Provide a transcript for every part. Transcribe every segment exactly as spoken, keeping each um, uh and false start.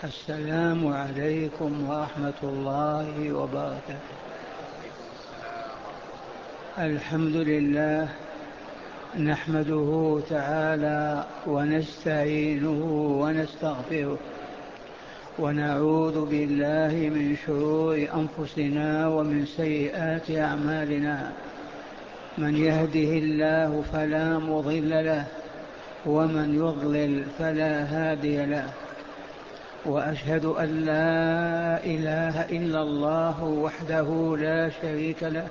السلام عليكم ورحمة الله وبركاته. الحمد لله، نحمده تعالى ونستعينه ونستغفره، ونعوذ بالله من شرور أنفسنا ومن سيئات أعمالنا. من يهده الله فلا مضل له، ومن يضلل فلا هادي له. وأشهد أن لا إله إلا الله وحده لا شريك له،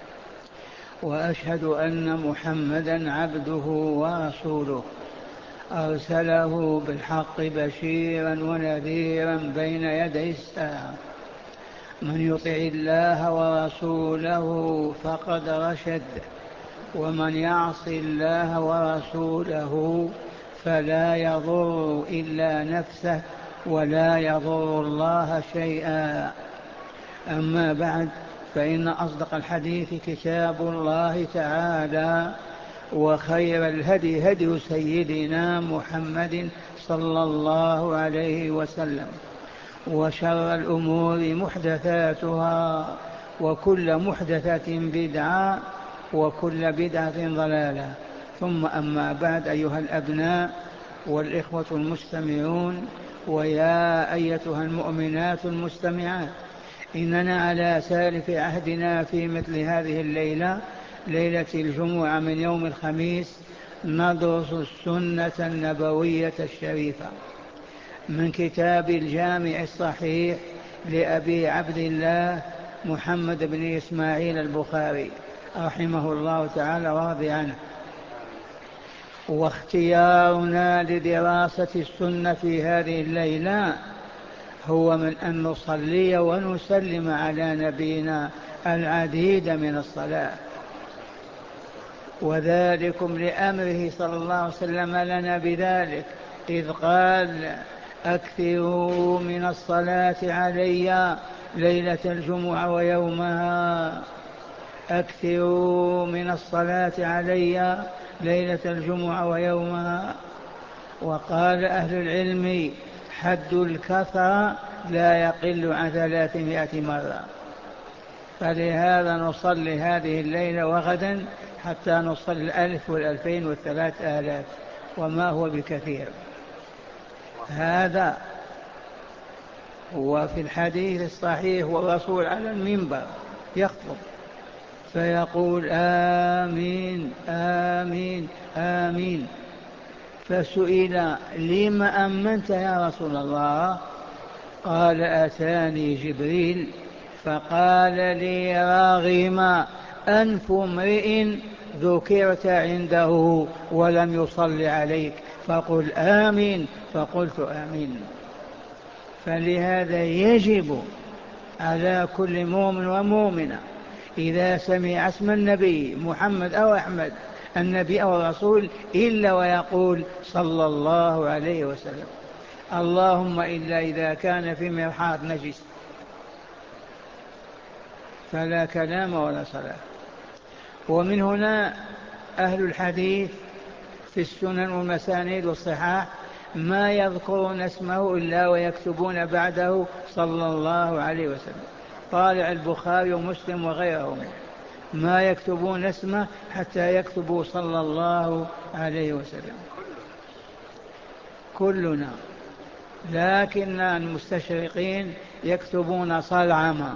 وأشهد أن محمدا عبده ورسوله، أرسله بالحق بشيرا ونذيرا بين يدي الساعة. من يطع الله ورسوله فقد رشد، ومن يعص الله ورسوله فلا يضر إلا نفسه ولا يضر الله شيئا. أما بعد، فإن أصدق الحديث كتاب الله تعالى، وخير الهدي هدي سيدنا محمد صلى الله عليه وسلم، وشر الأمور محدثاتها، وكل محدثة بدعة، وكل بدعة ضلالة. ثم أما بعد، أيها الأبناء والإخوة المستمعون، ويا أيتها المؤمنات المستمعات، إننا على سالف عهدنا في مثل هذه الليلة، ليلة الجمعة من يوم الخميس، ندرس السنة النبوية الشريفة من كتاب الجامع الصحيح لأبي عبد الله محمد بن إسماعيل البخاري رحمه الله تعالى ورضي عنه. واختيارنا لدراسة السنة في هذه الليلة هو من أن نصلي ونسلم على نبينا العديد من الصلاة، وذلكم لأمره صلى الله عليه وسلم لنا بذلك، إذ قال: أكثروا من الصلاة علي ليلة الجمعة ويومها، أكثروا من الصلاة علي ليلة الجمعة ويومها. وقال أهل العلم: حد الكثرة لا يقل عن ثلاثمائة مرة. فلهذا نصلي هذه الليلة وغدا حتى نصلي الألف والألفين والثلاث آلاف، وما هو بكثير. هذا وفي الحديث الصحيح والرسول على المنبر يخطب فيقول: آمين آمين آمين. فسئل: لم أمنت يا رسول الله؟ قال: أتاني جبريل فقال لي: راغم أنف امرئ ذكرت عنده ولم يصل عليك، فقل آمين. فقلت آمين. فلهذا يجب على كل مؤمن ومؤمنة إذا سمع اسم النبي محمد أو أحمد، النبي أو الرسول، إلا ويقول صلى الله عليه وسلم. اللهم إلا إذا كان في مرحاض نجس فلا كلام ولا صلاة. ومن هنا أهل الحديث في السنن والمسانيد والصحاح ما يذكرون اسمه إلا ويكتبون بعده صلى الله عليه وسلم. طالع البخاري ومسلم وغيرهم ما يكتبون اسمه حتى يكتبوا صلى الله عليه وسلم. كلنا، لكن المستشرقين يكتبون صلعمة،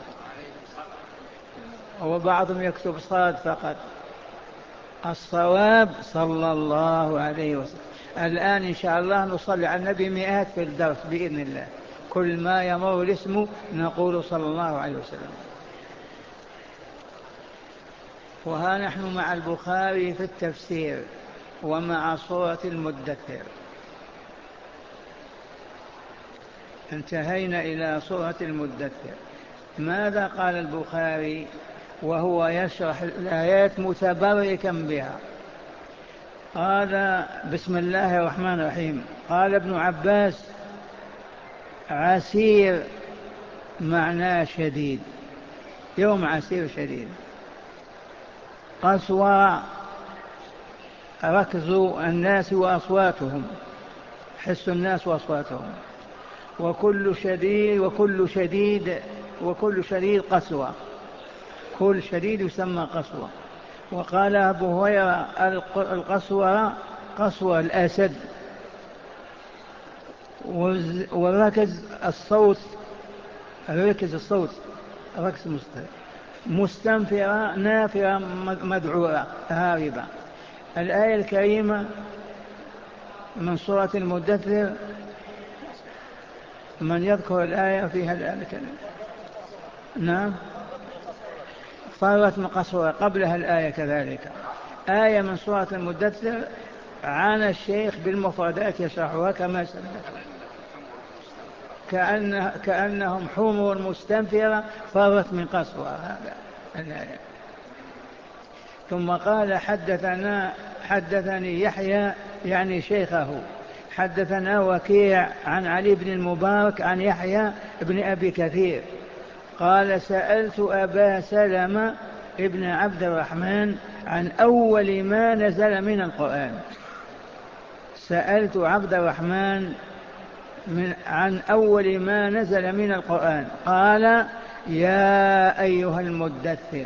وبعضهم يكتب صاد فقط. الصواب صلى الله عليه وسلم. الآن إن شاء الله نصلي على النبي مئات في الدرس بإذن الله، كل ما يمر الاسم نقول صلى الله عليه وسلم. وها نحن مع البخاري في التفسير ومع سورة المدثر. انتهينا إلى سورة المدثر. ماذا قال البخاري وهو يشرح الآيات متبركا بها؟ قال: بسم الله الرحمن الرحيم. قال ابن عباس: عسير معناه شديد، يوم عسير شديد. قسوة ركز الناس وأصواتهم، حس الناس وأصواتهم. وكل شديد وكل شديد وكل شديد قسوة، كل شديد يسمى قسوة. وقال أبو هريرة القسوة قسوة الأسد. وركز الصوت، ركز الصوت ركز مستنفرة نافرة مدعورة هاربة. الآية الكريمة من سورة المدثر، من يذكر الآية فيها الآية الكريمة؟ نعم، فرت من قسوة، قبلها الآية كذلك آية من سورة المدثر عانى الشيخ بالمفردات يشرحها كما سلف، كأن كأنهم حمر مستنفرة فرت من قسوة، هذا الآية. ثم قال حدثنا حدثني يحيى يعني شيخه، حدثنا وكيع عن علي بن المبارك عن يحيى بن أبي كثير قال سألت أبا سلمة ابن عبد الرحمن عن أول ما نزل من القرآن. سألت عبد الرحمن من عن أول ما نزل من القرآن، قال يا أيها المدثر،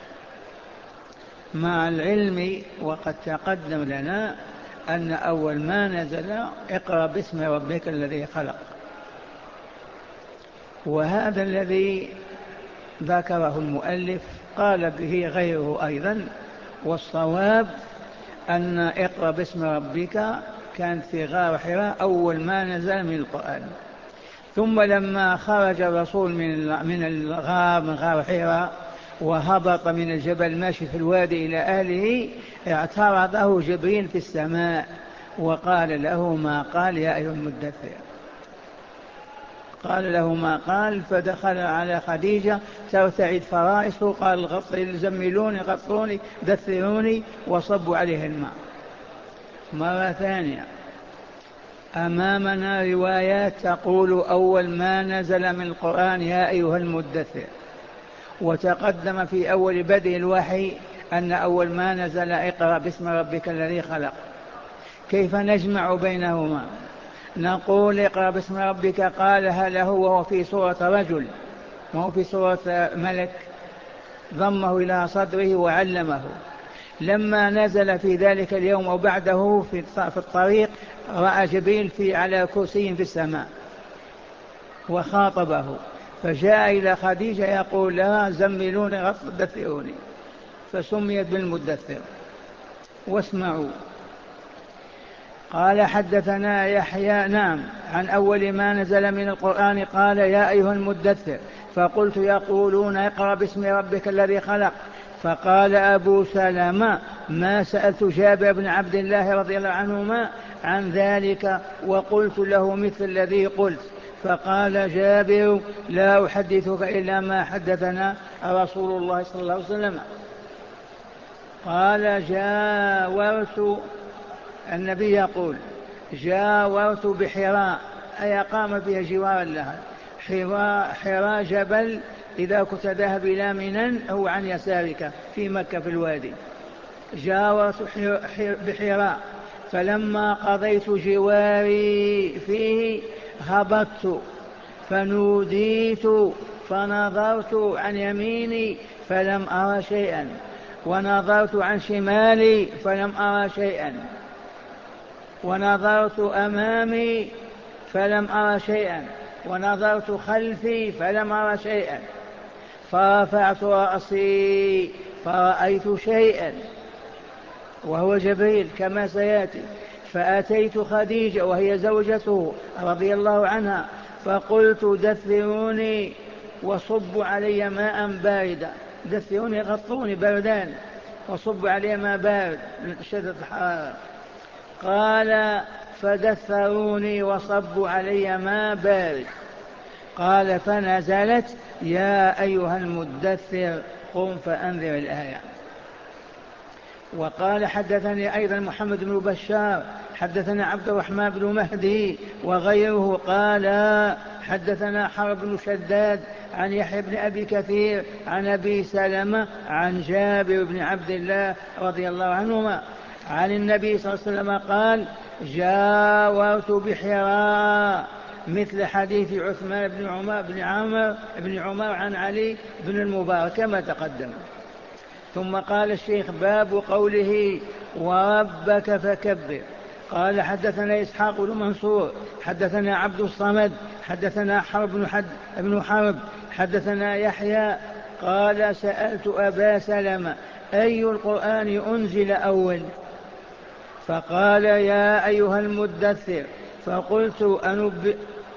مع العلم وقد تقدم لنا أن أول ما نزل اقرأ باسم ربك الذي خلق، وهذا الذي ذكره المؤلف قال به غيره أيضا، والصواب أن اقرأ باسم ربك كانت في غار حراء أول ما نزل من القرآن. ثم لما خرج الرسول من الغار من غار حراء وهبط من الجبل ماشي في الوادي إلى أهله، اعترضه جبريل في السماء وقال له ما قال يا أيها المدثر، قال له ما قال، فدخل على خديجة ترتعد فرائصه، قال زملوني غطوني دثروني وصبوا عليه الماء. مرة ثانية أمامنا روايات تقول أول ما نزل من القرآن يا أيها المدثر، وتقدم في أول بدء الوحي أن أول ما نزل اقرأ باسم ربك الذي خلق. كيف نجمع بينهما؟ نقول اقرأ باسم ربك قالها له وهو في صورة رجل، وهو في صورة ملك، ضمه إلى صدره وعلمه. لما نزل في ذلك اليوم وبعده في الطريق رأى جبريل في على كرسي في السماء وخاطبه، فجاء إلى خديجة يقول لها زملوني دثروني، فسميت بالمدثر. واسمعوا، قال حدثنا يحيى نعم عن أول ما نزل من القرآن قال يا أيها المدثر، فقلت يقولون اقرأ باسم ربك الذي خلق، فقال أبو سلمة ما سألت جابر بن عبد الله رضي الله عنهما عن ذلك وقلت له مثل الذي قلت، فقال جابر لا أحدثك إلا ما حدثنا رسول الله صلى الله عليه وسلم. قال جاورت، النبي يقول جاورت بحراء، أي قام فيها جوارا لها. حراء, حراء جبل إذا كنت ذهب إلى منى هو عن يسارك في مكة في الوادي. جاورت بحراء، فلما قضيت جواري فيه هبطت فنوديت فنظرت عن يميني فلم أرى شيئا، ونظرت عن شمالي فلم أرى شيئا، ونظرت أمامي فلم أرى شيئا، ونظرت خلفي فلم أرى شيئا، فرفعت رأسي فرأيت شيئا وهو جبريل كما سيأتي، فأتيت خديجة وهي زوجته رضي الله عنها فقلت دثروني وصبوا علي ماء باردا، دثروني غطوني بردان وصبوا علي ماء بارد من شدة الحرارة. قال فدثروني وصبوا علي ماء بارد. قال فنزلت يا أيها المدثر قم فأنذر الآية. وقال حدثني أيضا محمد بن بشار حدثنا عبد الرحمن بن مهدي وغيره قال حدثنا حرب بن شداد عن يحيى بن أبي كثير عن أبي سلمة عن جابر بن عبد الله رضي الله عنهما عن النبي صلى الله عليه وسلم قال جاورت بحراء مثل حديث عثمان بن عمر بن عمر بن عمر عن علي بن المبارك كما تقدم. ثم قال الشيخ باب قوله وربك فكبر. قال حدثنا إسحاق بن منصور حدثنا عبد الصمد حدثنا حرب بن, حد بن حرب حدثنا يحيى قال سألت أبا سلمة أي القرآن أنزل أول؟ فقال يا أيها المدثر. فقلت أنبئ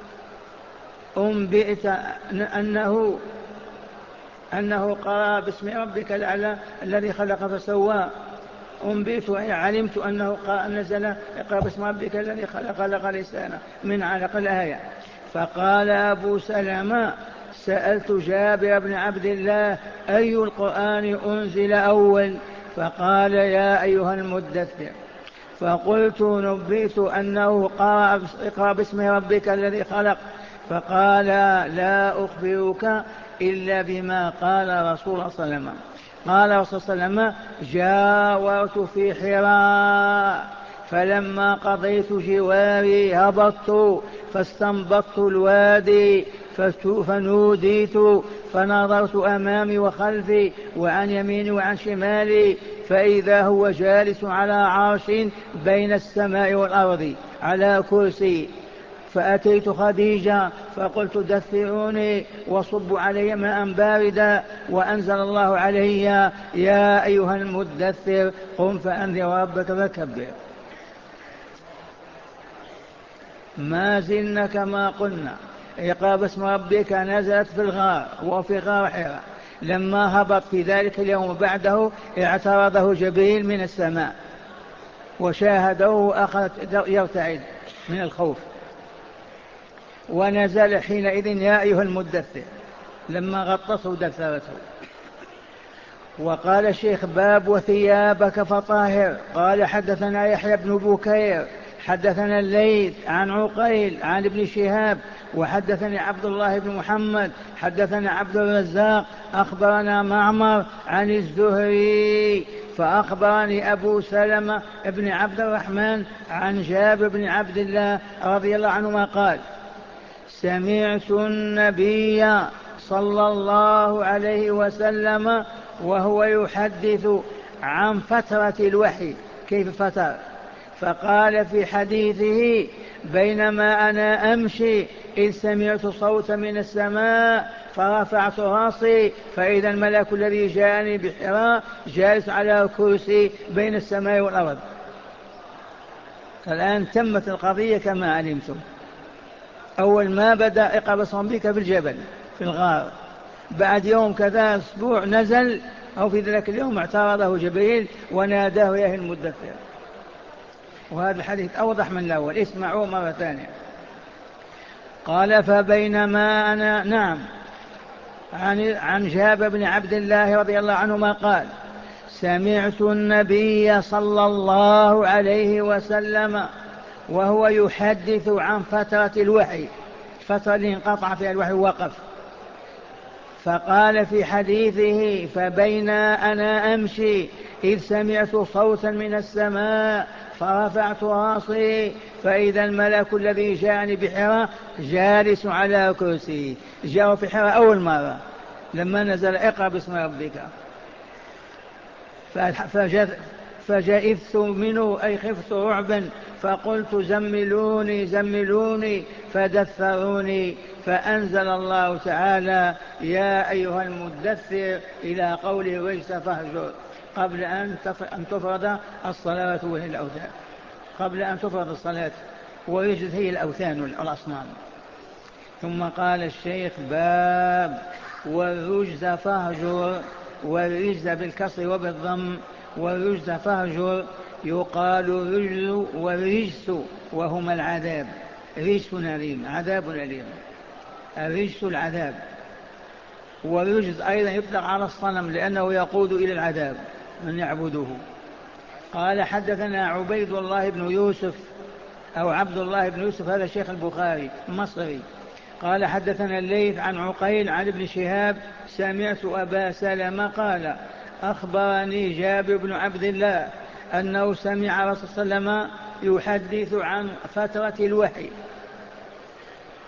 أنبئت أنه أنه قرأ باسم ربك الأعلى الذي خلق فسوى. أنبئت أي علمت أنه نزل اقرأ باسم ربك الذي خلق خلق الإنسان من علق الآية. فقال أبو سلمة سألت جابر بن عبد الله أي القرآن أنزل أول؟ فقال يا أيها المدثر. فقلت نبئت أنه قرأ اقرأ باسم ربك الذي خلق. فقال لا أخبرك إلا بما قال رسول الله صلى الله عليه وسلم. قال رسول الله صلى الله عليه وسلم جاورت في حراء فلما قضيت جواري هبطت فاستنبطت الوادي فنوديت فنظرت أمامي وخلفي وعن يميني وعن شمالي فإذا هو جالس على عرش بين السماء والأرض على كرسي. فأتيت خديجة فقلت دثروني وصبوا علي ماء باردا وأنزل الله علي يا أيها المدثر قم فأنذر ربك فكبر. ما زلنا كما قلنا اقرأ باسم ربك نزلت في الغار وفي غار حراء. لما هبط في ذلك اليوم بعده اعترضه جبريل من السماء وشاهده وأخذ يرتعد من الخوف ونزل حينئذ يا أيها المدثر لما غطته دثرته. وقال الشيخ باب وثيابك فطاهر. قال حدثنا يحيى بن بكير حدثنا الليث عن عقيل عن ابن شهاب وحدثني عبد الله بن محمد حدثنا عبد الرزاق أخبرنا معمر عن الزهري فأخبرني أبو سلمة بن عبد الرحمن عن جابر بن عبد الله رضي الله عنهما قال سمعت النبي صلى الله عليه وسلم وهو يحدث عن فترة الوحي كيف فتر. فقال في حديثه بينما أنا أمشي إذ سمعت صوتا من السماء فرفعت راسي فإذا الملك الذي جاءني بحراء جالس على كرسي بين السماء والأرض. الآن تمت القضية كما علمتم. أول ما بدأ اقرأ باسم ربك بالجبل في الغار، بعد يوم كذا أسبوع نزل أو في ذلك اليوم اعترضه جبريل وناداه يا المدثر. وهذا الحديث أوضح من الأول، اسمعوا مرة ثانية. قال فبينما أنا نعم عن, عن جابر بن عبد الله رضي الله عنهما قال سمعت النبي صلى الله عليه وسلم وهو يحدث عن فترة الوحي، فترة اللي انقطع فيها الوحي وقف. فقال في حديثه فبين أنا أمشي إذ سمعت صوتا من السماء فرفعت راسي فإذا الملك الذي جاءني بحراء جالس على كرسي. جاء في حراء أول مرة لما نزل اقرأ باسم ربك فجئت منه أي خفت رعبا فقلت زملوني زملوني فدثروني فأنزل الله تعالى يا أيها المدثر إلى قوله وجس فاهجر قبل أن تفرض الصلاة وهي الأوثان، قبل أن تفرض الصلاة ويجد هي الأوثان والأصنام. ثم قال الشيخ باب والرجز فاهجر، والرجز بالكسر وبالضم، والرجز فاهجر يقال رجز والرجس وهما العذاب، رجس أليم عذاب أليم، الرجس العذاب. والرجز أيضا يطلق على الصنم لأنه يقود إلى العذاب من يعبده. قال حدثنا عبيد الله بن يوسف أو عبد الله بن يوسف هذا شيخ البخاري مصري. قال حدثنا الليث عن عقيل عن ابن شهاب سمعت أبا سلمة قال أخبرني جابر بن عبد الله أنه سمع رسول الله صلى الله عليه وسلم يحدث عن فترة الوحي.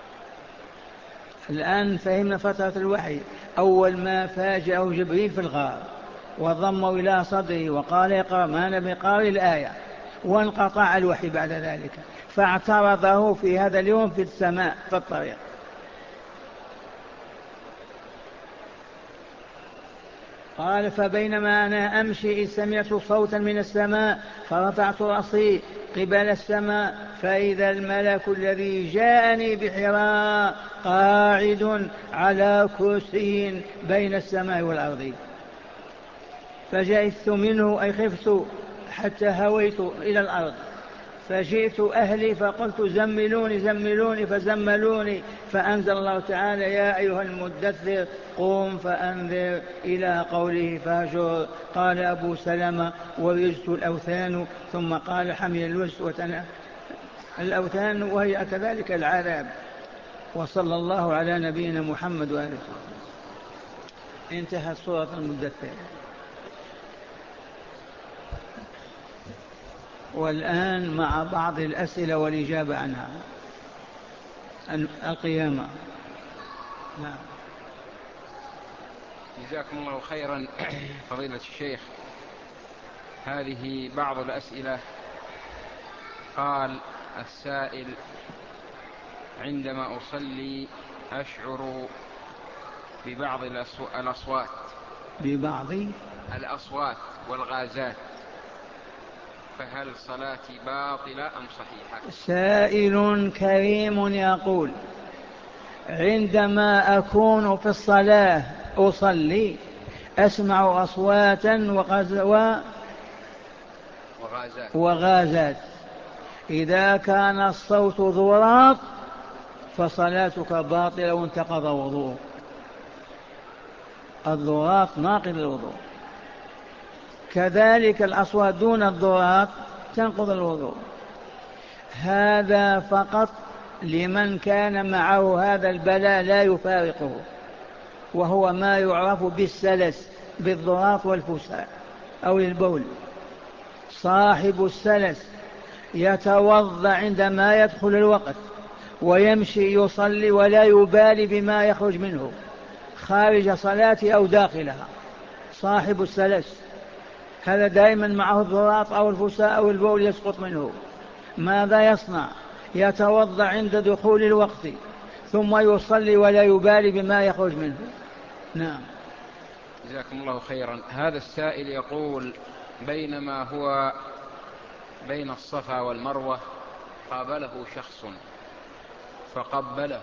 الآن فهمنا فترة الوحي. أول ما فاجأه جبريل في الغار وضمه إلى صدره وقال اقرأ ما أنا بقارئ الآية، وانقطع الوحي بعد ذلك، فاعترضه في هذا اليوم في السماء في الطريق. قال فبينما أنا أمشي إذ سمعت صوتا من السماء فرفعت رأسي قبل السماء فإذا الملك الذي جاءني بحراء قاعد على كرسي بين السماء والأرض، فجئت منه أي خفت حتى هويت إلى الأرض، فجئت أهلي فقلت زملوني زملوني فزملوني، فأنزل الله تعالى يا أيها المدثر قم فأنذر إلى قوله فهجر. قال أبو سلمة ورجت الأوثان، ثم قال حمي الوس وتنا الأوثان وهي كذلك العذاب. وصلى الله على نبينا محمد وآله. انتهت سورة المدثر. والآن مع بعض الأسئلة والإجابة عنها. القيامة. نعم. جزاكم الله خيرا فضيلة الشيخ. هذه بعض الأسئلة. قال السائل عندما أصلي أشعر ببعض الأصوات ببعض الأصوات والغازات، فهل صلاتي باطلة أم صحيحة؟ سائل كريم يقول عندما أكون في الصلاة أصلي أسمع أصواتا وغازات وغازات. إذا كان الصوت ضراط فصلاتك باطلة وانتقض وضوء. الضراط ناقض الوضوء، كذلك الأصوات دون الضراط تنقض الوضوء. هذا فقط لمن كان معه هذا البلاء لا يفارقه، وهو ما يعرف بالسلس بالضراط والفساء أو البول. صاحب السلس يتوضأ عندما يدخل الوقت ويمشي يصلي ولا يبالي بما يخرج منه خارج صلاته أو داخلها. صاحب السلس هذا دائما معه الضراط أو الفساء أو البول يسقط منه. ماذا يصنع؟ يتوضأ عند دخول الوقت ثم يصلي ولا يبالي بما يخرج منه. نعم. جزاكم الله خيرا. هذا السائل يقول بينما هو بين الصفا والمروة قابله شخص فقبله،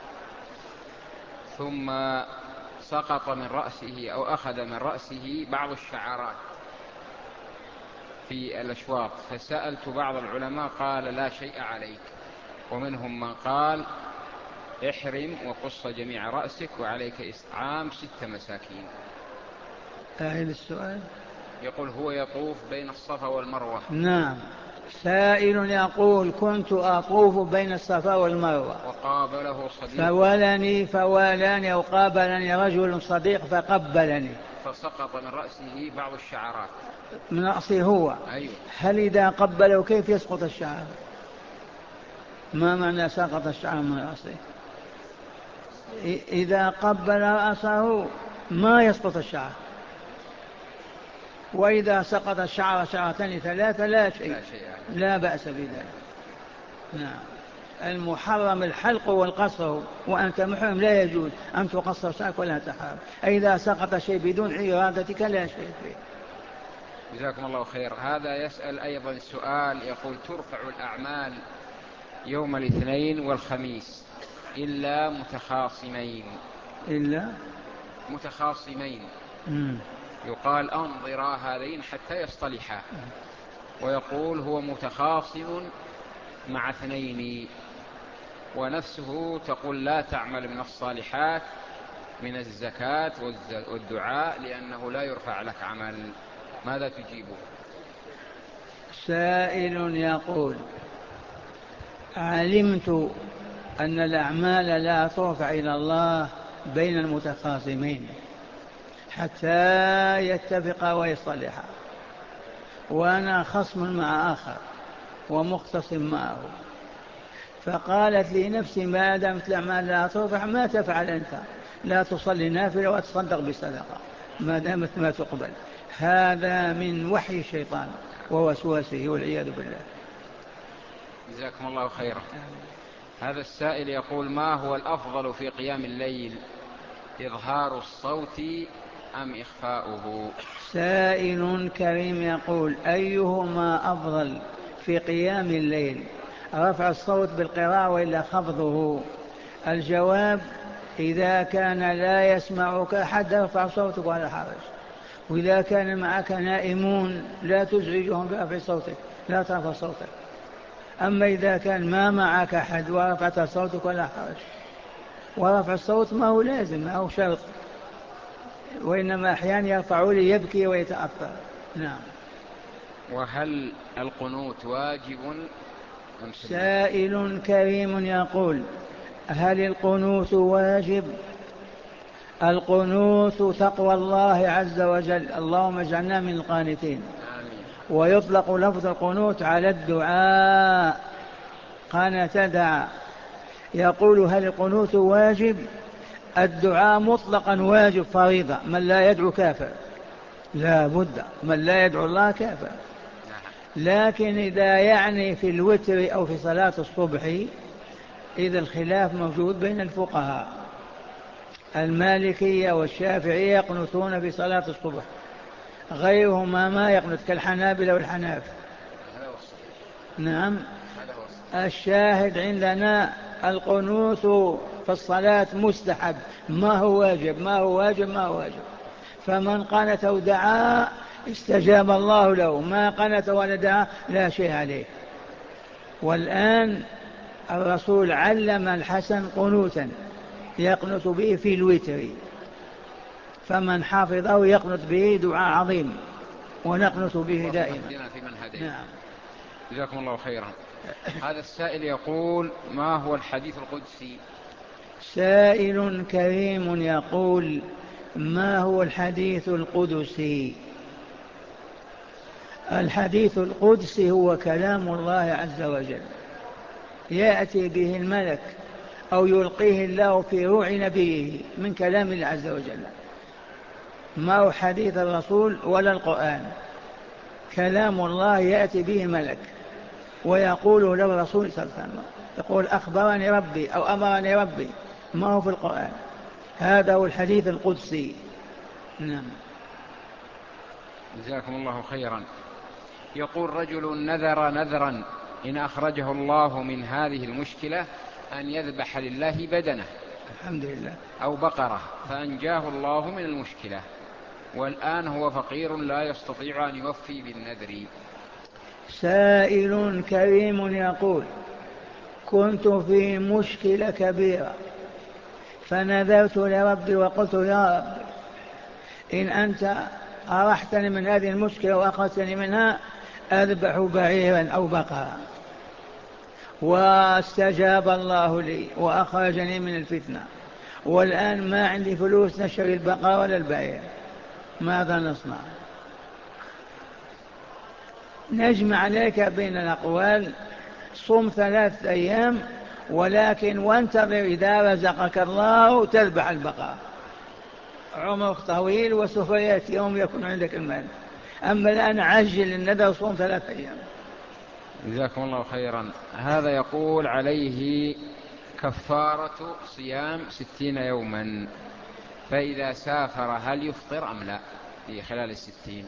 ثم سقط من رأسه أو أخذ من رأسه بعض الشعرات في الأشواط، فسألت بعض العلماء قال لا شيء عليك، ومنهم من قال احرم وقص جميع رأسك وعليك إطعام ست مساكين. أعيد السؤال. يقول هو يطوف بين الصفا والمروة. نعم. سائل يقول كنت أطوف بين الصفا والمروة وقابله صديق فولني فوالاني أو قابلني رجل صديق فقبلني فسقط من رأسه بعض الشعرات. من رأسه هو؟ أيوة. هل إذا قبله كيف يسقط الشعر؟ ما معنى سقط الشعر من رأسه؟ إذا قبل رأسه ما يسقط الشعر، وإذا سقط الشعر شعرتين ثلاثة لا شيء، لا, شيء يعني. لا بأس بذلك. نعم. المحرم الحلق والقصر، وأنت محرم لا يجوز أن تقصر شعرك ولا تحرم. إذا سقط شيء بدون إرادتك لا شيء فيه. جزاكم الله خير. هذا يسأل أيضا السؤال يقول ترفع الأعمال يوم الاثنين والخميس إلا متخاصمين إلا متخاصمين مم. يقال أنظرا هذين حتى يصطلحا، ويقول هو متخاصم مع اثنين، ونفسه تقول لا تعمل من الصالحات من الزكاة والدعاء لأنه لا يرفع لك عمل. ماذا تجيبه؟ سائل يقول علمت أن الأعمال لا ترفع إلى الله بين المتخاصمين حتى يتفقا ويصطلحا، وأنا خصم مع آخر ومختصم معه، فقالت لي نفسي ما دامت الأعمال لا ترفع ما تفعل أنت؟ لا تصلي نافلة وتصدق بصدقة ما دامت ما تقبل. هذا من وحي الشيطان ووسواسه والعياذ بالله. جزاكم الله خيرا. هذا السائل يقول: ما هو الأفضل في قيام الليل، إظهار الصوت أم إخفاؤه؟ سائل كريم يقول: أيهما أفضل في قيام الليل، رفع الصوت بالقراءة وإلا خفضه؟ الجواب: إذا كان لا يسمعك أحد ارفع صوتك ولا حرج، وإذا كان معك نائمون لا تزعجهم برفع صوتك، لا ترفع صوتك. أما إذا كان ما معك أحد ورفعت صوتك ولا حرج. ورفع الصوت ما هو لازم، ما هو شرط، وإنما أحيانا يرفعه ليبكي ويتأثر. نعم. وهل القنوت واجب أم سنة؟ سائل كريم يقول: هل القنوت واجب؟ القنوت تقوى الله عز وجل، اللهم اجعلنا من القانتين. آمين. ويطلق لفظ القنوت على الدعاء، قنت دعا. يقول: هل القنوت واجب؟ الدعاء مطلقا واجب فريضة، من لا يدعو كافر، لا بد، من لا يدعو الله كافر. لكن إذا يعني في الوتر أو في صلاة الصبح إذا الخلاف موجود بين الفقهاء. المالكية والشافعية يقنطون في صلاة الصبح، غيرهما ما يقنط كالحنابلة والحناف. نعم. الشاهد عندنا القنوت في الصلاة مستحب، ما هو واجب، ما هو واجب، ما هو واجب. فمن قنت ودعا استجاب الله له، ما قنت ولا دعا لا شيء عليه. والآن الرسول علم الحسن قنوتا يقنت به في الوتر، فمن حافظه يقنت به دعاء عظيم، ونقنت به دائما. نعم. جزاكم الله خيرا. هذا السائل يقول: ما هو الحديث القدسي؟ سائل كريم يقول: ما هو الحديث القدسي؟ الحديث القدسي هو كلام الله عز وجل، يأتي به الملك أو يلقيه الله في روع نبيه من كلام الله عز وجل. ما هو حديث الرسول ولا القرآن، كلام الله يأتي به ملك ويقول له الرسول صلى الله عليه وسلم، يقول: أخبرني ربي أو أمرني ربي، ما هو في القرآن. هذا هو الحديث القدسي. نعم. جزاكم الله خيرا. يقول رجل: نذر نذرا إن أخرجه الله من هذه المشكلة أن يذبح لله بدنه، الحمد لله، أو بقرة، فأنجاه الله من المشكلة، والآن هو فقير لا يستطيع أن يوفي بالنذر. سائل كريم يقول: كنت في مشكلة كبيرة فنذرت لربي وقلت: يا رب إن أنت أرحتني من هذه المشكلة وأخرجتني منها أذبح بعيرا أو بقرة، واستجاب الله لي وأخرجني من الفتنة، والآن ما عندي فلوس نشتري البقرة ولا البعير، ماذا نصنع؟ نجمع عليك بين الأقوال: صم ثلاثة أيام، ولكن وانتظر إذا رزقك الله تذبح البقرة، عمرك طويل وسوف يأتي يوم يكون عندك المال. أما الآن عجل النذر، صوم ثلاثة أيام. جزاكم الله خيرا. هذا يقول: عليه كفارة صيام ستين يوما، فإذا سافر هل يفطر أم لا في خلال الستين؟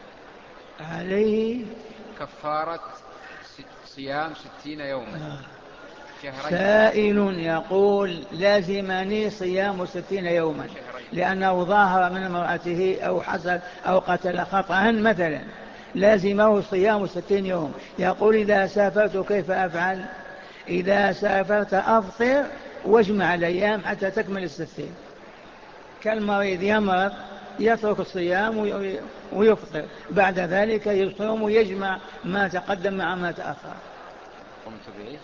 عليه كفارة صيام ستين يوما، شهرين. سائل يقول: لازمني صيام ستين يوما لأنه ظاهر من امرأته أو حصل أو قتل خطأ مثلا، لازمه صيام ستين يوم. يقول: إذا سافرت كيف أفعل؟ إذا سافرت أفطر واجمع الأيام حتى تكمل الستين، كالمريض يمرض يترك الصيام ويفطر، بعد ذلك يصوم ويجمع ما تقدم مع ما تأخر. قمت بإيش؟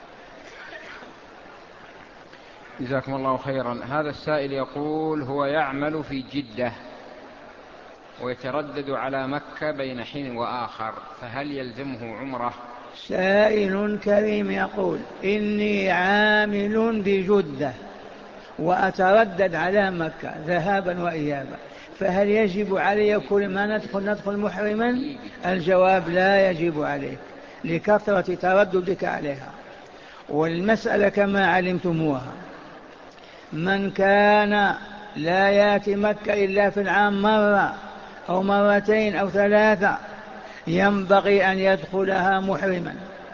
جزاكم الله خيرا. هذا السائل يقول: هو يعمل في جدة ويتردد على مكة بين حين وآخر، فهل يلزمه عمره؟ سائل كريم يقول إني عامل بجدة وأتردد على مكة ذهابا وإيابا، فهل يجب علي كل ما ندخل ندخل محرما؟ الجواب لا يجب عليك لكثرة ترددك عليها. والمسألة كما علمتموها، من كان لا يأتي مكة إلا في العام مرة أو مرتين أو ثلاثة ينبغي أن يدخلها محرما،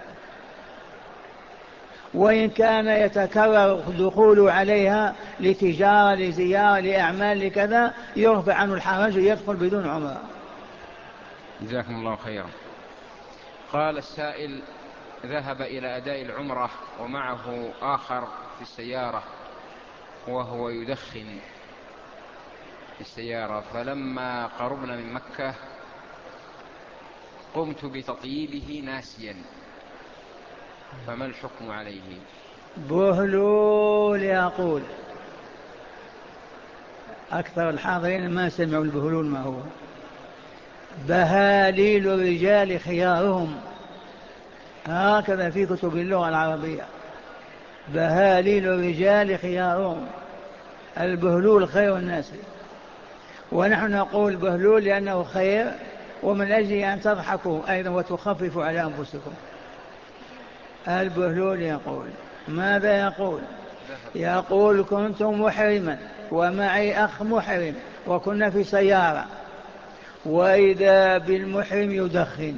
وإن كان يتكرر دخول عليها لتجارة لزيارة لأعمال لكذا يرفع عنه الحرج ويدخل بدون عمره. جزاكم الله خيرا. قال السائل: ذهب إلى أداء العمرة ومعه آخر في السيارة وهو يدخن في السيارة، فلما قربنا من مكة قمت بتطييبه ناسيا، فما الحكم عليه؟ بهلول يقول، أكثر الحاضرين ما سمعوا البهلول ما هو. بهاليل الرجال خيارهم، هكذا في كتب اللغة العربية، بهاليل الرجال خيارهم، البهلول خير الناس، ونحن نقول بهلول لأنه خير ومن أجل أن تضحكوا أيضا وتخففوا على أنفسكم. البهلول يقول ماذا يقول؟ يقول كنت محرما ومعي أخ محرم وكنا في سيارة وإذا بالمحرم يدخن،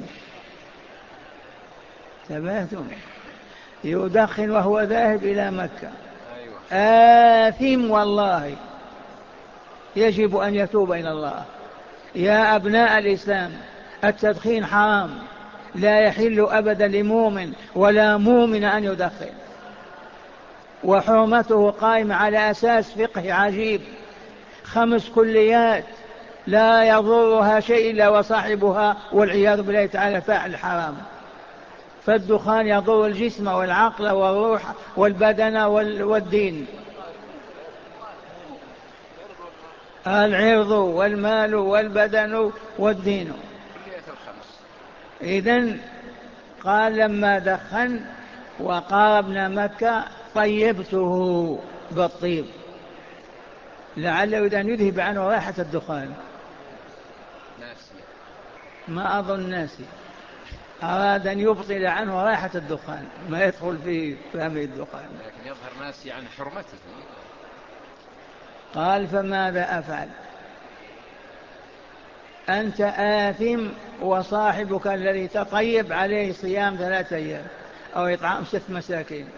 تبهتم، يدخن وهو ذاهب إلى مكة، آثم والله، يجب أن يتوب إلى الله. يا أبناء الإسلام، التدخين حرام، لا يحل أبدا لمؤمن ولا مؤمن أن يدخن، وحرمته قائمة على أساس فقه عجيب، خمس كليات لا يضرها شيء إلا وصاحبها والعياذ بالله تعالى فاعل الحرام. فالدخان يضر الجسم والعقل والروح والبدن والدين، العرض والمال والبدن والدين. إذن قال لما دخن وقاربنا مكة طيبته بالطيب لعله إذا يذهب عنه رائحة الدخان. ما أظن ناسي، أراد أن يبطل عنه رائحة الدخان، ما يدخل في فم الدخان، لكن يظهر ناسي عن حرمته. قال فماذا أفعل؟ أنت آثم وصاحبك الذي تطيب عليه صيام ثلاثة أيام أو إطعام ست مساكين،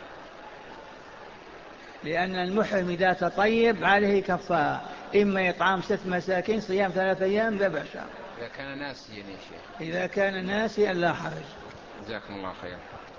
لأن المحرم إذا تطيب عليه كفارة، إما إطعام ست مساكين صيام ثلاثة أيام لا بأس. إذا كان ناسيا يا شيخ. إذا كان ناسيا لا حرج. جزاكم الله خير.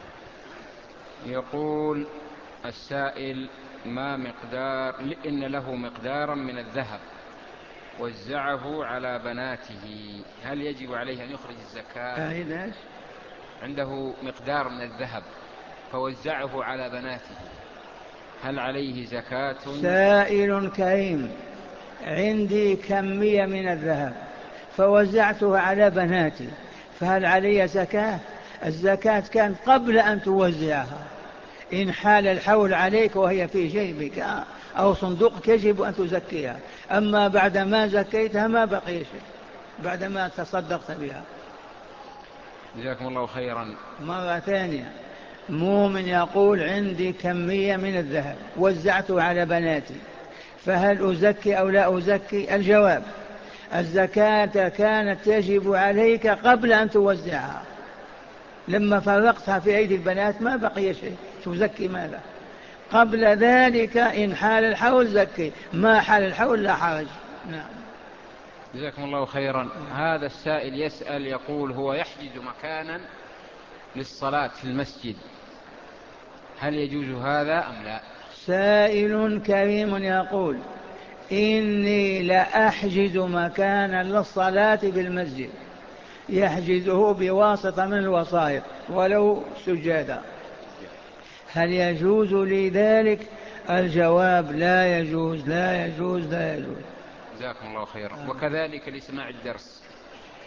يقول السائل: ما مقدار إن له مقدارا من الذهب وزعه على بناته، هل يجب عليه أن يخرج الزكاة؟ عنده مقدار من الذهب فوزعه على بناته، هل عليه زكاة؟ سائل كريم: عندي كمية من الذهب فوزعته على بناتي، فهل علي زكاة؟ الزكاة كانت قبل أن توزعها، إن حال الحول عليك وهي في جيبك أو صندوقك يجب أن تزكيها، أما بعد ما زكيتها ما بقي شيء بعد ما تصدقت بها. جزاكم الله خيرا. مرة ثانية، مؤمن يقول عندي كمية من الذهب وزعته على بناتي، فهل أزكي أو لا أزكي؟ الجواب: الزكاة كانت تجب عليك قبل أن توزعها، لما فرقتها في أيدي البنات ما بقي شيء، تزكي ماذا؟ قبل ذلك إن حال الحول زكي، ما حال الحول لا حرج. نعم. جزاكم الله خيرا. هذا السائل يسأل يقول هو يحجز مكانا للصلاة في المسجد، هل يجوز هذا أم لا؟ سائل كريم يقول إني لأحجز مكانا للصلاة بالمسجد، يحجزه بواسطة من الوسائط ولو سجادا، هل يجوز لي ذلك؟ الجواب: لا يجوز لا يجوز لا يجوز. جزاكم الله خيرا. وكذلك لسماع الدرس،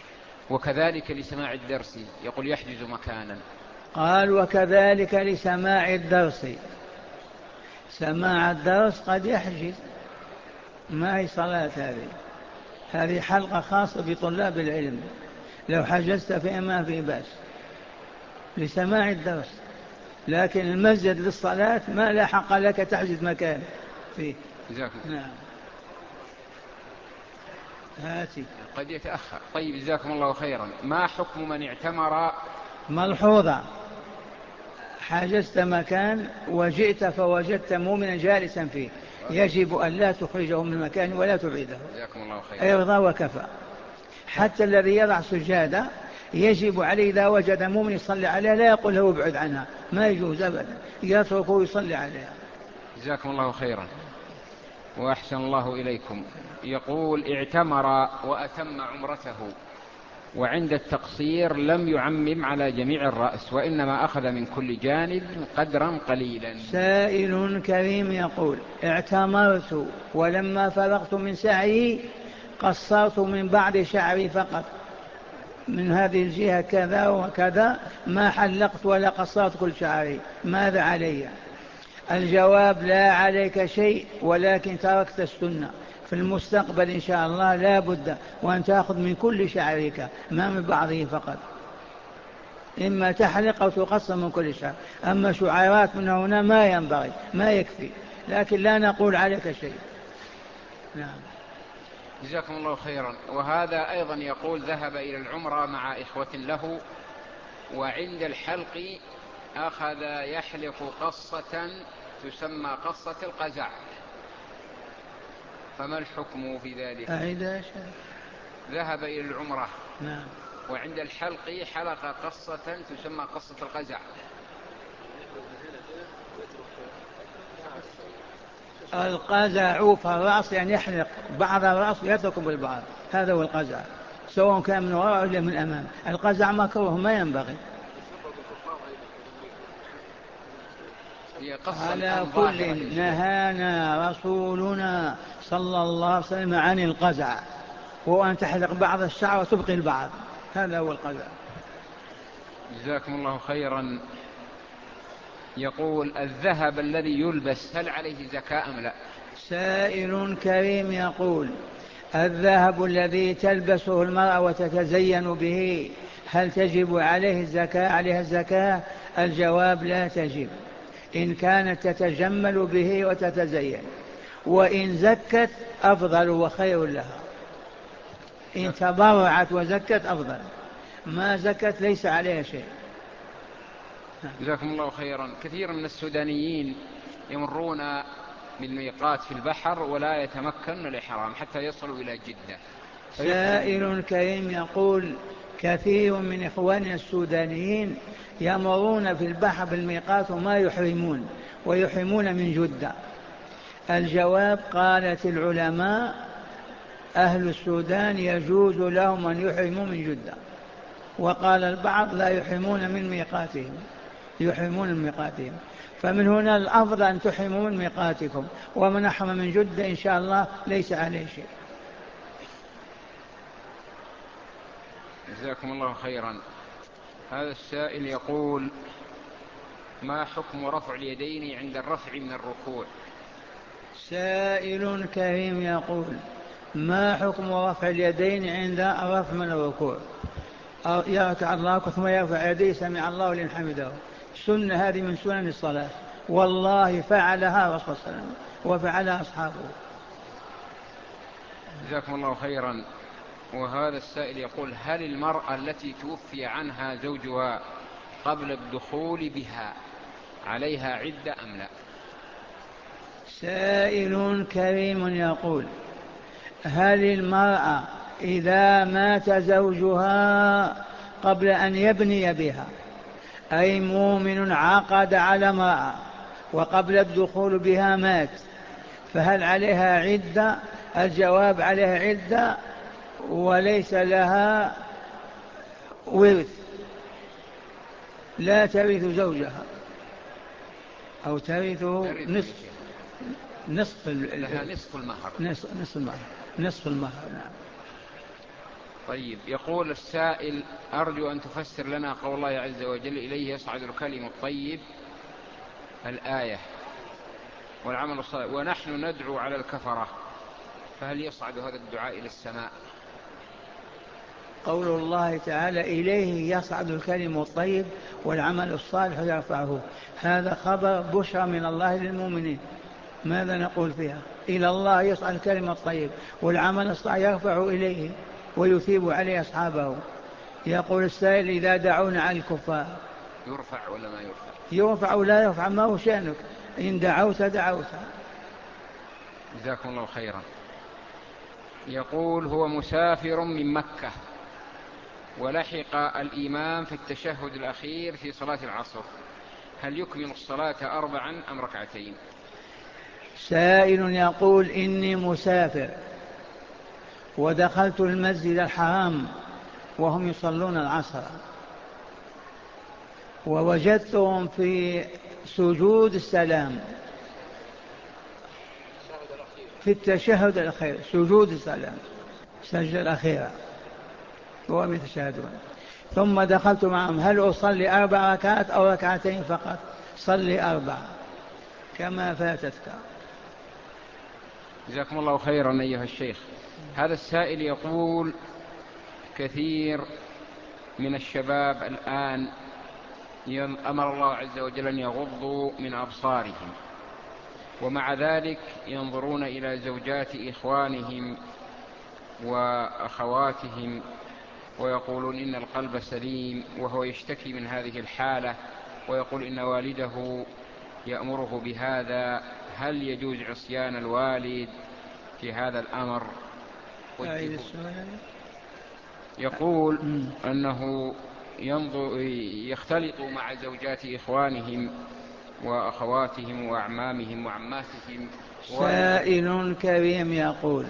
وكذلك لسماع الدرس يقول يحجز مكانا. قال وكذلك لسماع الدرس، سماع الدرس قد يحجز، ما هي صلاة هذه، هذه حلقة خاصة بطلاب العلم، لو حجزت فيها ما في بأس لسماع الدرس، لكن المسجد للصلاة ما لا حق لك تحجز مكان فيه. جزاكم. نعم. هاتي. قد يتأخر. طيب جزاكم الله خيرا. ما حكم من اعتمر؟ ملحوظة، حجزت مكان وجئت فوجدت مؤمنا جالسا فيه، يجب أن لا تخرجه من المكان ولا تبعده. جزاكم الله خيرا. أرضى وكفى. حتى الذي يضع سجادة يجب عليه إذا وجد مؤمن يصلي عليها لا يقول له ابعد عنها، ما يجوز أبدا، يتركه ويصلي عليها. جزاكم الله خيرا وأحسن الله إليكم. يقول اعتمر وأتم عمرته وعند التقصير لم يعمم على جميع الرأس وإنما أخذ من كل جانب قدرا قليلا. سائل كريم يقول اعتمرت ولما فرغت من سعي قصرت من بعض شعري فقط، من هذه الجهة كذا وكذا، ما حلقت ولا قصرت كل شعري، ماذا علي؟ الجواب لا عليك شيء، ولكن تركت السنة، في المستقبل إن شاء الله لا بد وأن تأخذ من كل شعرك ما من بعضه فقط، إما تحلق أو تقصر من كل شعر، أما شعيرات من هنا ما ينبغي، ما يكفي، لكن لا نقول عليك شيء. نعم. جزاكم الله خيرا. وهذا أيضا يقول ذهب إلى العمرة مع إخوة له وعند الحلق أخذ يحلق قصة تسمى قصة القزع، فما الحكم في ذلك؟ أعيد. ذهب إلى العمرة. نعم. وعند الحلق حلق قصة تسمى قصة القزع. القزع في الرأس يعني يحلق بعض الرأس يترك بالبعض، هذا هو القزع، سواء كان من وراء ولا من أمام. القزع مكروه ما ينبغي. على كل نهانا رسولنا صلى الله عليه وسلم عن القزع، وأن تحلق بعض الشعر وتبقي البعض، هذا هو القزع. جزاكم الله خيرا. يقول الذهب الذي يلبس هل عليه زكاة أم لا؟ سائل كريم يقول الذهب الذي تلبسه المرأة وتتزين به هل تجب عليه الزكاة؟ عليها الزكاة؟ الجواب لا تجب، إن كانت تتجمل به وتتزين، وإن زكت أفضل وخير لها، إن تبرعت وزكت أفضل، ما زكت ليس عليها شيء. جزاكم الله خيرا. كثير من السودانيين يمرون بالميقات في البحر ولا يتمكن الإحرام حتى يصلوا إلى جدة. سائل كريم يقول كثير من إخواننا السودانيين يمرون في البحر بالميقات وما يحرمون ويحرمون من جدة. الجواب قالت العلماء أهل السودان يجوز لهم أن يحرموا من جدة، وقال البعض لا يحرمون من ميقاتهم، يحرمون من ميقاتهم، فمن هنا الأفضل أن تحرموا من ميقاتكم، ومن أحرم من جدة إن شاء الله ليس عليه شيء. جزاكم الله خيرا. هذا السائل يقول ما حكم رفع اليدين عند الرفع من الركوع؟ سائل كريم يقول ما حكم رفع اليدين عند الرفع من الركوع؟ يركع الله ثم يرفع يديه سمع الله لمن حمده، سنة هذه من سنن الصلاة، والله فعلها رسول الله وفعلها أصحابه. جزاكم الله خيرا. وهذا السائل يقول هل المرأة التي توفي عنها زوجها قبل الدخول بها عليها عدة أم لا؟ سائل كريم يقول هل المرأة إذا مات زوجها قبل أن يبني بها، أي مؤمن عقد على امرأة وقبل الدخول بها مات، فهل عليها عدة؟ الجواب عليها عدة وليس لها ورث، لا ترث زوجها أو ترث نصف نصف لها نصف المهر. نصف, نصف المهر نصف المهر. نعم. طيب، يقول السائل: أرجو أن تفسر لنا قول الله عز وجل: إليه يصعد الكلم الطيب، الآية، والعمل الصالح، ونحن ندعو على الكفرة، فهل يصعد هذا الدعاء إلى السماء؟ قول الله تعالى: إليه يصعد الكلم الطيب والعمل الصالح يرفعه، هذا خبر بشرى من الله للمؤمنين. ماذا نقول فيها؟ إلى الله يصعد الكلم الطيب والعمل الصالح يرفع إليه ويثيب عليه أصحابه. يقول السائل: إذا دعونا على الكفار يرفع ولا ما يرفع؟ يرفع ولا يرفع، ما هو شأنك؟ إن دعوت دعوت. جزاكم الله خيرا. يقول: هو مسافر من مكة ولحق الإمام في التشهد الأخير في صلاة العصر، هل يكمل الصلاة أربعا أم ركعتين؟ سائل يقول: إني مسافر ودخلت المسجد الحرام وهم يصلون العصر، ووجدتهم في سجود السلام، في التشهد الأخير، سجود السلام، السجدة الأخيرة وهم يتشهدون، ثم دخلت معهم، هل أصلي أربع ركعات أو ركعتين فقط؟ صلي أربع كما فاتتك. جزاكم الله خيرا أيها الشيخ. هذا السائل يقول: كثير من الشباب الآن أمر الله عز وجل أن يغضوا من أبصارهم، ومع ذلك ينظرون إلى زوجات إخوانهم وأخواتهم ويقولون إن القلب سليم، وهو يشتكي من هذه الحالة ويقول إن والده يأمره بهذا، هل يجوز عصيان الوالد في هذا الأمر؟ يقول أنه ينظر يختلط مع زوجات إخوانهم وأخواتهم وأعمامهم وعماتهم. سائل كريم يقول: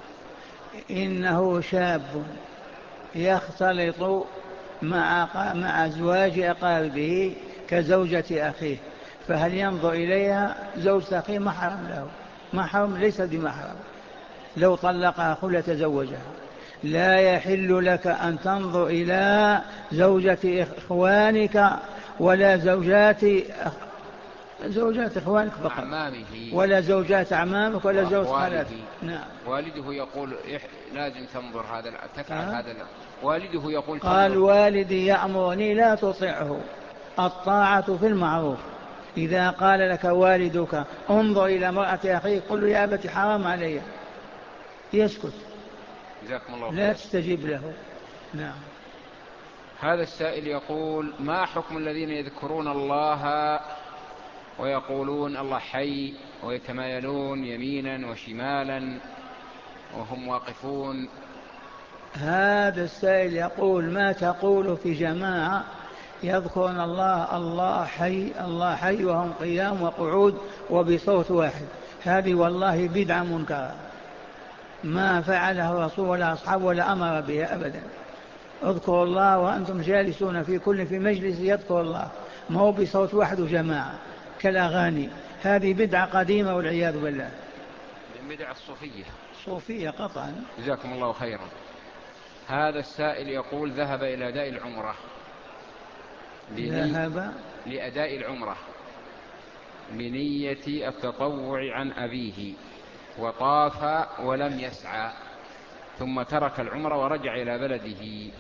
إنه شاب يختلط مع مع أزواج أقاربه كزوجة أخيه، فهل ينظر إليها؟ زوجة أخيه محرم له، محرم ليس بمحرم، لو طلق أخوه لتزوجها. لا يحل لك أن تنظر إلى زوجة إخوانك ولا زوجات زوجات إخوانك فقط، ولا زوجات أعمامك ولا زوج خالاتك. نعم. والده يقول لازم تنظر هذا تفعل آه؟ هذا والده يقول قال: والدي يأمرني لا تطيعه، الطاعة في المعروف. إذا قال لك والدك انظر إلى امرأة أخيك قل له: يا أبت حرام علي، يسكت، جزاكم الله لا تستجيب له. نعم. هذا السائل يقول: ما حكم الذين يذكرون الله ويقولون الله حي ويتمايلون يمينا وشمالا وهم واقفون؟ هذا السائل يقول: ما تقول في جماعة يذكرون الله الله حي الله حي وهم قيام وقعود وبصوت واحد؟ هذه والله بدعة منكرة، ما فعله الرسول ولا أصحابه ولا أمر بها أبدا. اذكروا الله وأنتم جالسون في كل في مجلس يذكر الله، ما هو بصوت واحد وجماعة كالأغاني. هذه بدعة قديمة والعياذ بالله، بدعة الصوفية، صوفية قطعا. جزاكم الله خيرا. هذا السائل يقول: ذهب إلى أداء العمرة ذهب لأداء العمرة بنية التطوع عن أبيه، وطاف ولم يسعى، ثم ترك العمرة ورجع إلى بلده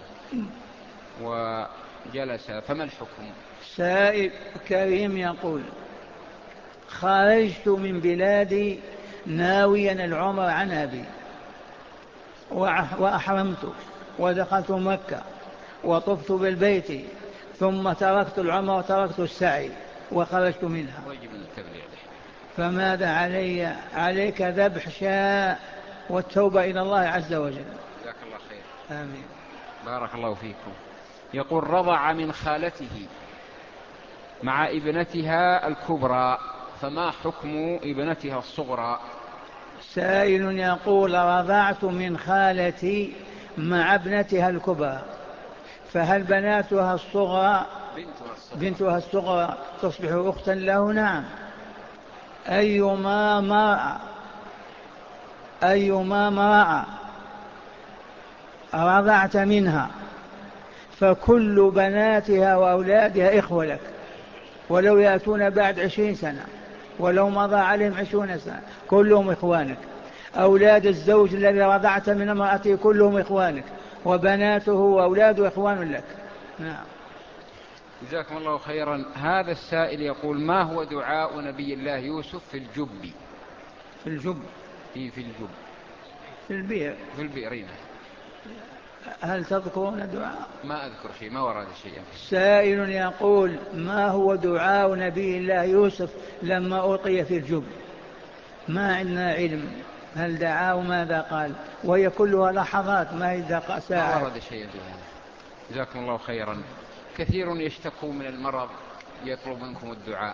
وجلس، فما الحكم؟ سائل كريم يقول: خرجت من بلادي ناويا العمر عن أبي وأحرمت ودخلت مكة وطفت بالبيت، ثم تركت العمر وتركت السعي وخرجت منها، فماذا علي؟ عليك ذبح شاء والتوبة إلى الله عز وجل. جزاك الله خير. آمين. بارك الله فيكم. يقول: رضع من خالته مع ابنتها الكبرى، فما حكم ابنتها الصغرى؟ سائل يقول: رضعت من خالتي مع ابنتها الكبرى، فهل بناتها الصغرى بنتها الصغرى تصبح أختا له؟ نعم. أيما مرأة أيما مرأة رضعت منها فكل بناتها وأولادها إخوة لك، ولو يأتون بعد عشرين سنة، ولو مضى عليهم عشرون سنة، كلهم إخوانك. أولاد الزوج الذي رضعت من امرأته كلهم إخوانك، وبناته وأولاده إخوان لك. نعم. جزاكم الله خيرا. هذا السائل يقول: ما هو دعاء نبي الله يوسف في الجب؟ في الجب في في الجب في البئر في البئرين. هل تذكرون دعاء؟ ما أذكر شيء، ما ورد شيء. سائل يقول: ما هو دعاء نبي الله يوسف لما ألقي في الجب؟ ما عندنا علم هل دعا وماذا قال، وهي كلها لحظات ما إذا ساعات. ما ورد شيء. جزاكم الله خيرا. كثير يشتكوا من المرض يطلب منكم الدعاء،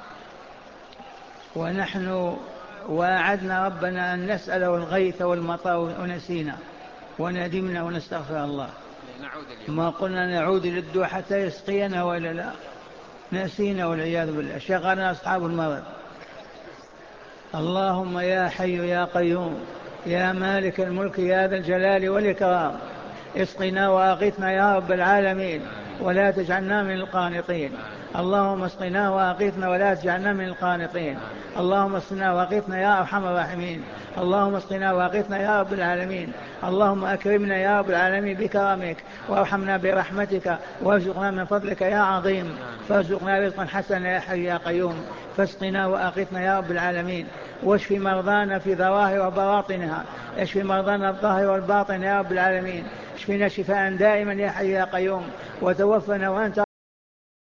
ونحن وعدنا ربنا أن نسأله الغيث والمطر ونسينا وندمنا ونستغفر الله. نعود اليوم. ما قلنا نعود للدعاء حتى يسقينا ولا لا؟ نسينا والعياذ بالله، شغلنا أصحاب المرض. اللهم يا حي يا قيوم يا مالك الملك يا ذا الجلال والإكرام، اسقنا وأغثنا يا رب العالمين، ولا تجعلنا من القانطين. اللهم اسقنا وأغثنا ولا تجعلنا من القانطين. اللهم اسقنا وأغثنا يا أرحم الراحمين. اللهم اسقنا وأغثنا يا رب العالمين. اللهم أكرمنا يا رب العالمين بكرمك، وارحمنا برحمتك، وارزقنا من فضلك يا عظيم، فارزقنا رزقا حسنا يا حي يا قيوم. فاسقنا وأغثنا يا رب العالمين، واشف مرضانا في ظواهر وبواطنها، اشف مرضانا الظاهر والباطن يا رب العالمين، اشفنا شفاء دائما يا حي يا قيوم، وتوفنا وأنت